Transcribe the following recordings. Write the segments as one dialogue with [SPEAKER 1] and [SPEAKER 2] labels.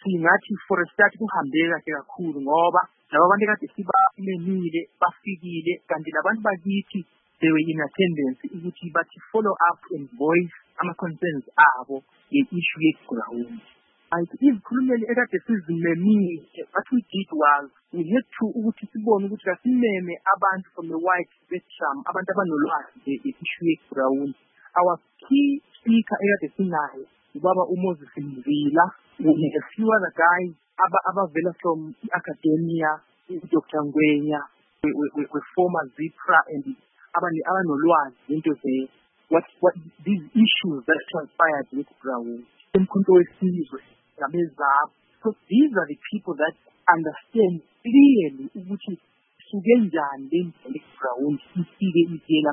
[SPEAKER 1] singathi for a start kuhambe kahle kakhulu ngoba laba bantu kade sibalemile bafikile kanti labantu bakithi they were in attendance ukuthi bathi follow up and voice ama-concerns abo nge-issue ye-ground. Izikhulumeli ekade sizimemile, what we did was we had to ukuthi sibone ukuthi kasimeme abantu from the white spectrum, abantu abanolwazi nge-issue ye-ground. Our key speaker ekade sinayo ubaba uMoses Mvila, a few other guys abavela from academia, Dr. Ngwenya, we former ZIPRA and abanolwazi into what these issues that transpired with ground. So these are the people that understand clearly ukuthi suke njani le ground ifike iyela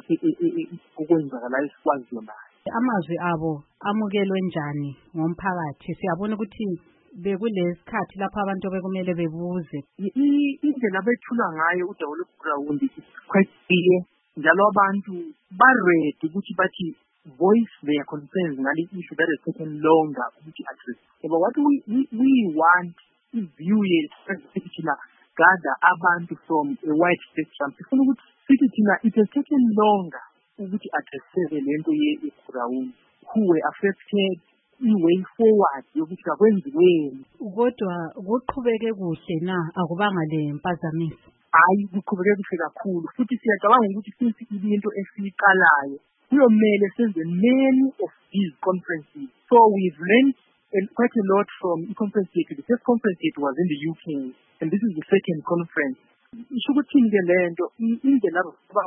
[SPEAKER 1] okwenzakala esikwaziyo nayo.
[SPEAKER 2] Amazwi abo amukelwe njani ngomphakathi? Siyabona ukuthi bekulesikhathi lapho abantu bekumele bebuze.
[SPEAKER 1] Indlela bethula ngayo uDawula ground is quite clear. Njalo abantu ba-ready ukuthi bathi voice their concerns ngale issue that has taken longer ukuthi address. But what we want is view yethu gather abantu from a wide spectrum. Sifuna ukuthi sithi thina it has taken longer ukuthi addresseke lento ye-ground, who were affected, i-way forward yokuthi akwenziweni.
[SPEAKER 2] Kodwa kuqhubeke kuhle na akubanga le mpazamiso?
[SPEAKER 1] Hayi, kuqhubeke kuhle kakhulu futhi siyacabanga ukuthi since into esiqalayo kuyomele senze many of these conferences. So we've learned quite a lot from i-conference yethu. The first conference yethu was in the UK and this is the second conference. Isho ukuthi ke lento indlela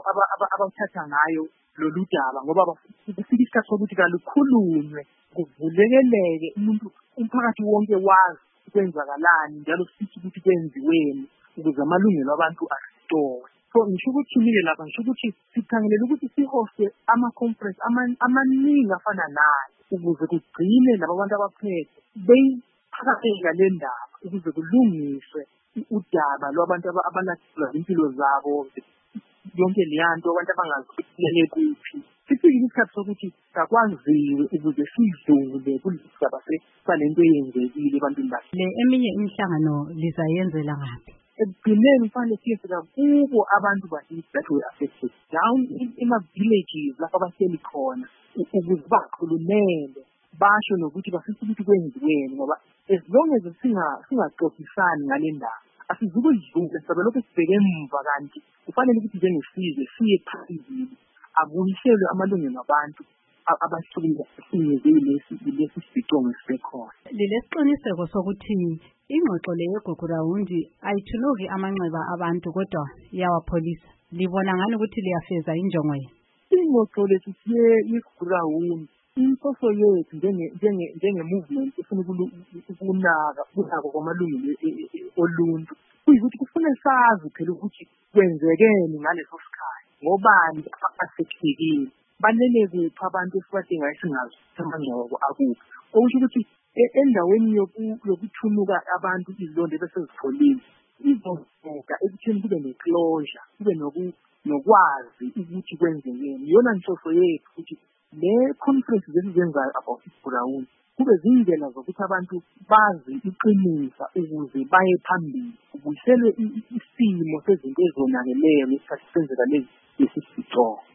[SPEAKER 1] abathatha ngayo lolu daba ngoba bafika isikhathi sokuthi kalukhulunywe kuvulekeleke umuntu umphakathi wonke wazi kwenzakalani njalo sithi ukuthi kwenziweni ukuze amalungelo abantu asitore. So ngisho ukuthi nike lapha ngisho ukuthi sikhangelela ukuthi sihoste ama-conference amaningi afana nayo ukuze kugcine laba bantu abaphethe beyiphakatheka le ndaba ukuze kulungiswe udaba lwabantu abalahlekelwa impilo zabo yonke leyanto abantu abangazifihlele kuphi. Sifike isikhathi sokuthi sakwaziwe ukuze sidlule kulisigaba salento eyenzekile ebantwini bathi.
[SPEAKER 2] Le eminye imihlangano lizayenzela ngaphi?
[SPEAKER 1] Ekugcineni kufanele siyefika kubo abantu bakithi that were affected down ema-villages lapho abahleli khona ukuze bakhulumele basho nokuthi bafisa ukuthi kwenziweni ngoba as long as singaxoxisani ngale ndaba asizukudlula sabe lokho sibheke emva kanti kufanele ukuthi njengesizwe siye phambili abuyiselwe amalungelo abantu abahlukumezekile lesi sibhicongo sisekhona.
[SPEAKER 2] Lesiqiniseko sokuthi ingxoxo le ye-ground ayithunuki amanxeba abantu kodwa iyawapholisa. Libona ngani ukuthi liyafeza injongo yenu?
[SPEAKER 1] Ingxoxo lethu ye-ground inhloso yethu njenge-movement efuna ukunaka kwamalungelo oluntu kuyikuthi kufuna sazi phela ukuthi kwenzekeni ngaleso sikhathi ngobani abasekekile banele kuphi abantu esibadingayo singazi amandla wabo akuphi. Okusho ukuthi endaweni yokuthunuka abantu izilonda bese zipholile izoveka ekutheni kube ne-closure kube nokwazi ukuthi kwenzekeni. Iyona nhloso yethu ukuthi le conference zesizenzayo about i-ground kube zindlela zokuthi abantu bazi iqinisa ukuze baye phambili kubuyiselwe isimo sezinto ezonakeleyo ngesikhathi senzeka lesi sibhicongo.